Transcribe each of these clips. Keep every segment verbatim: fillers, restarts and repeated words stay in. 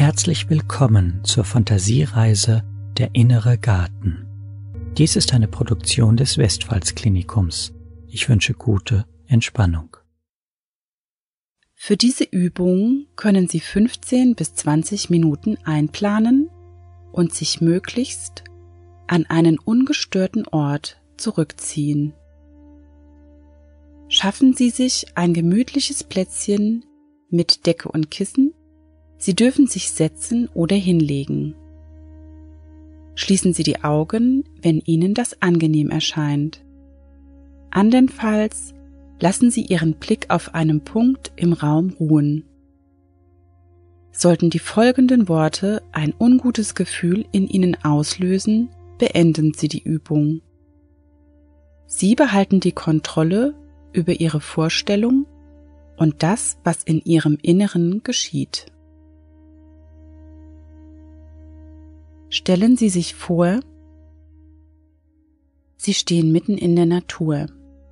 Herzlich willkommen zur Fantasiereise Der innere Garten. Dies ist eine Produktion des Westpfalz-Klinikums. Ich wünsche gute Entspannung. Für diese Übung können Sie fünfzehn bis zwanzig Minuten einplanen und sich möglichst an einen ungestörten Ort zurückziehen. Schaffen Sie sich ein gemütliches Plätzchen mit Decke und Kissen. Sie dürfen sich setzen oder hinlegen. Schließen Sie die Augen, wenn Ihnen das angenehm erscheint. Andernfalls lassen Sie Ihren Blick auf einem Punkt im Raum ruhen. Sollten die folgenden Worte ein ungutes Gefühl in Ihnen auslösen, beenden Sie die Übung. Sie behalten die Kontrolle über Ihre Vorstellung und das, was in Ihrem Inneren geschieht. Stellen Sie sich vor, Sie stehen mitten in der Natur,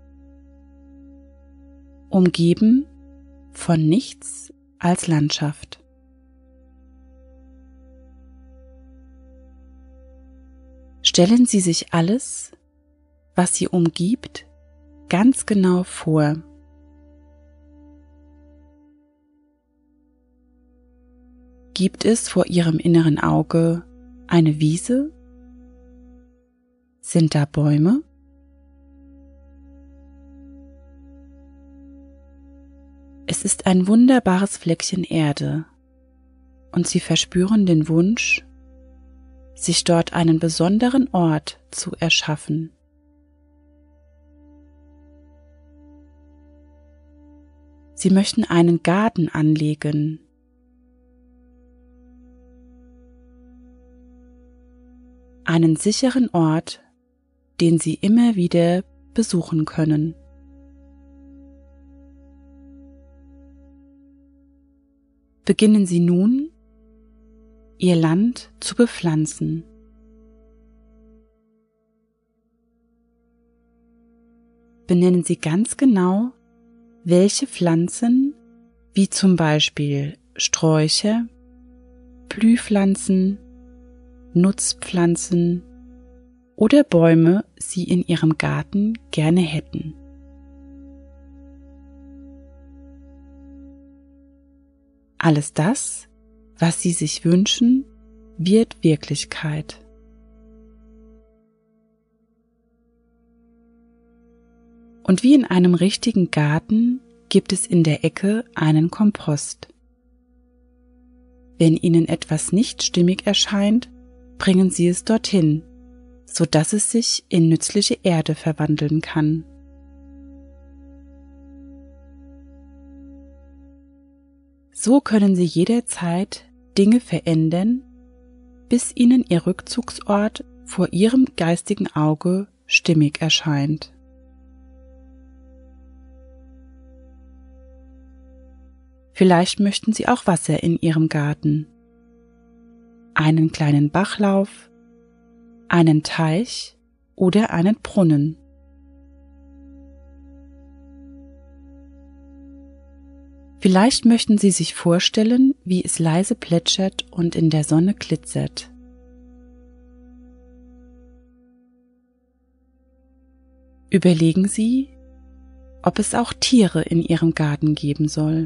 umgeben von nichts als Landschaft. Stellen Sie sich alles, was Sie umgibt, ganz genau vor. Gibt es vor Ihrem inneren Auge eine Wiese? Sind da Bäume? Es ist ein wunderbares Fleckchen Erde und Sie verspüren den Wunsch, sich dort einen besonderen Ort zu erschaffen. Sie möchten einen Garten anlegen, einen sicheren Ort, den Sie immer wieder besuchen können. Beginnen Sie nun, Ihr Land zu bepflanzen. Benennen Sie ganz genau, welche Pflanzen, wie zum Beispiel Sträucher, Blühpflanzen, Nutzpflanzen oder Bäume Sie in Ihrem Garten gerne hätten. Alles das, was Sie sich wünschen, wird Wirklichkeit. Und wie in einem richtigen Garten gibt es in der Ecke einen Kompost. Wenn Ihnen etwas nicht stimmig erscheint, bringen Sie es dorthin, sodass es sich in nützliche Erde verwandeln kann. So können Sie jederzeit Dinge verändern, bis Ihnen Ihr Rückzugsort vor Ihrem geistigen Auge stimmig erscheint. Vielleicht möchten Sie auch Wasser in Ihrem Garten, einen kleinen Bachlauf, einen Teich oder einen Brunnen. Vielleicht möchten Sie sich vorstellen, wie es leise plätschert und in der Sonne glitzert. Überlegen Sie, ob es auch Tiere in Ihrem Garten geben soll.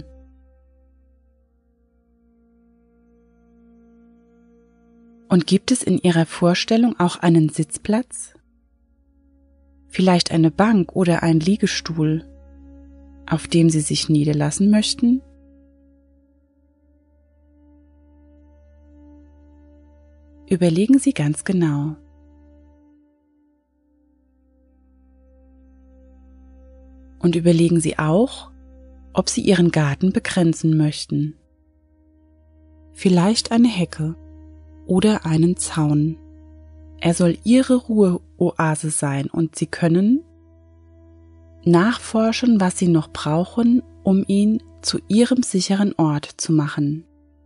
Und gibt es in Ihrer Vorstellung auch einen Sitzplatz? Vielleicht eine Bank oder ein Liegestuhl, auf dem Sie sich niederlassen möchten? Überlegen Sie ganz genau. Und überlegen Sie auch, ob Sie Ihren Garten begrenzen möchten. Vielleicht eine Hecke oder einen Zaun. Er soll Ihre Ruheoase sein und Sie können nachforschen, was Sie noch brauchen, um ihn zu Ihrem sicheren Ort zu machen.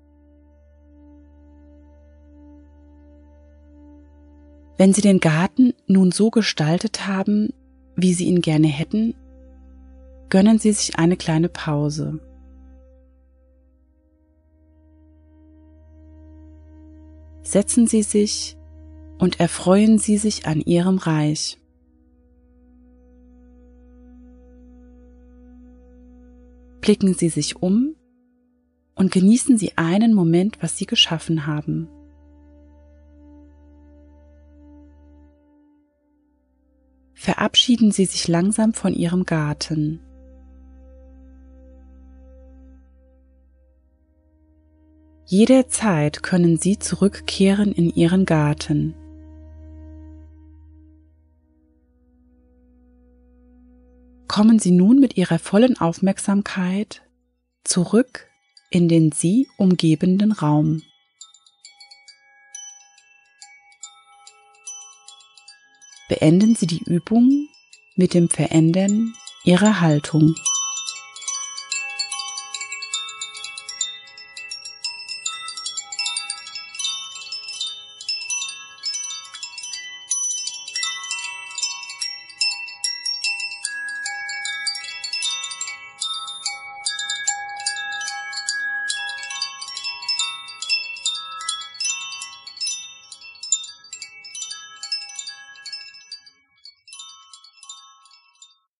Wenn Sie den Garten nun so gestaltet haben, wie Sie ihn gerne hätten, gönnen Sie sich eine kleine Pause. setzen Sie sich und erfreuen Sie sich an Ihrem Reich. Blicken Sie sich um und genießen Sie einen Moment, was Sie geschaffen haben. Verabschieden Sie sich langsam von Ihrem Garten. Jederzeit können Sie zurückkehren in Ihren Garten. Kommen Sie nun mit Ihrer vollen Aufmerksamkeit zurück in den Sie umgebenden Raum. Beenden Sie die Übung mit dem Verändern Ihrer Haltung.